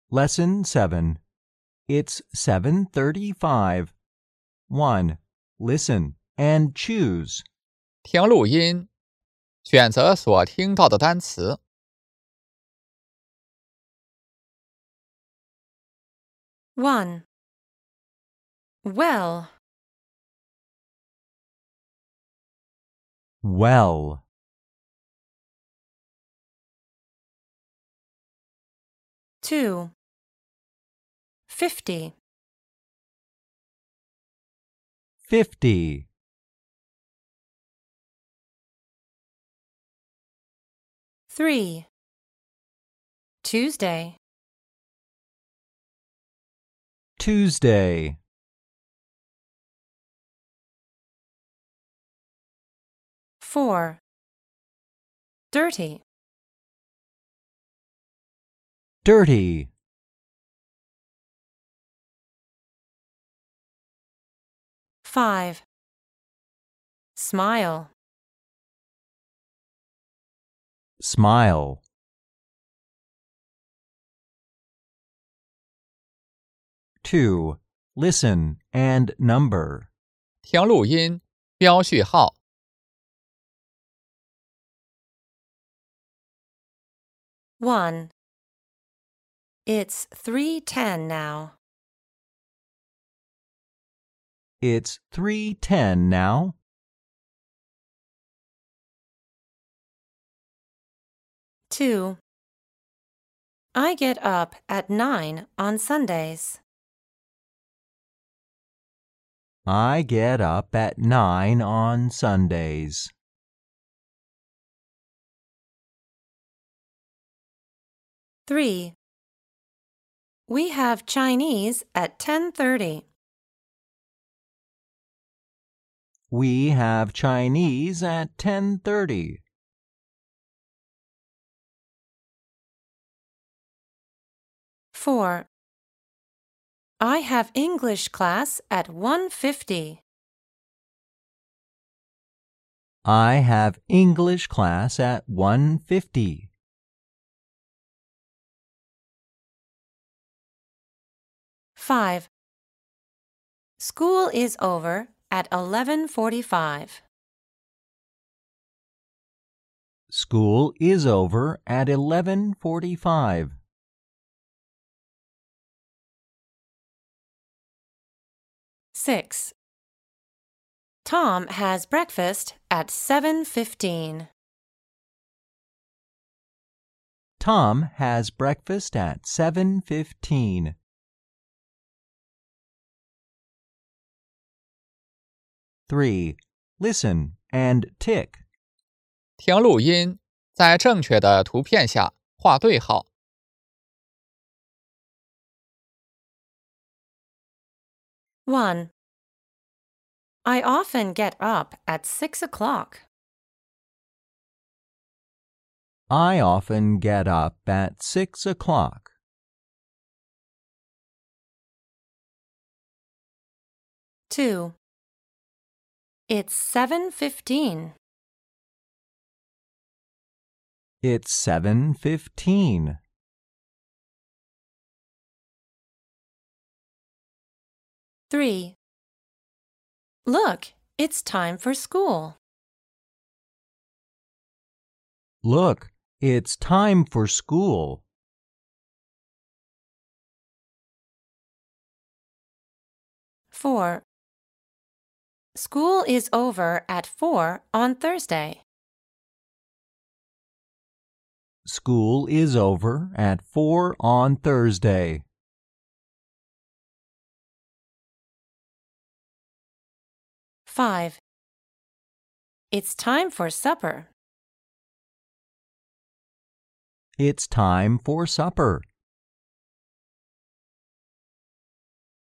Lesson 7. It's 7:35. 1. Listen and choose. 听录音，选择所听到的单词。 1. Well. Well. 2. 50. 50. 3. Tuesday. Tuesday. 4. Dirty. Dirty. 5. Smile. Smile. 2. Listen and number. 听录音，标序号。 1. It's 3:10 now. It's 3:10 now. 2. I get up at 9 on Sundays. I get up at 9 on Sundays. 3. We have Chinese at 10:30. We have Chinese at 10:30. 4. I have English class at 1:50. I have English class at 1:50. 5. School is over at 11:45. School is over at 11:45. 6. Tom has breakfast at 7:15. Tom has breakfast at 7:15. 3. Listen and tick. 听录音，在正确的图片下画对号。 1. I often get up at 6 o'clock. I often get up at 6 o'clock. 2. It's 7:15. It's 7:15. 3. Look, it's time for school. Look, it's time for school. 4. School is over at 4 on Thursday. School is over at 4 on Thursday. 5. It's time for supper. It's time for supper.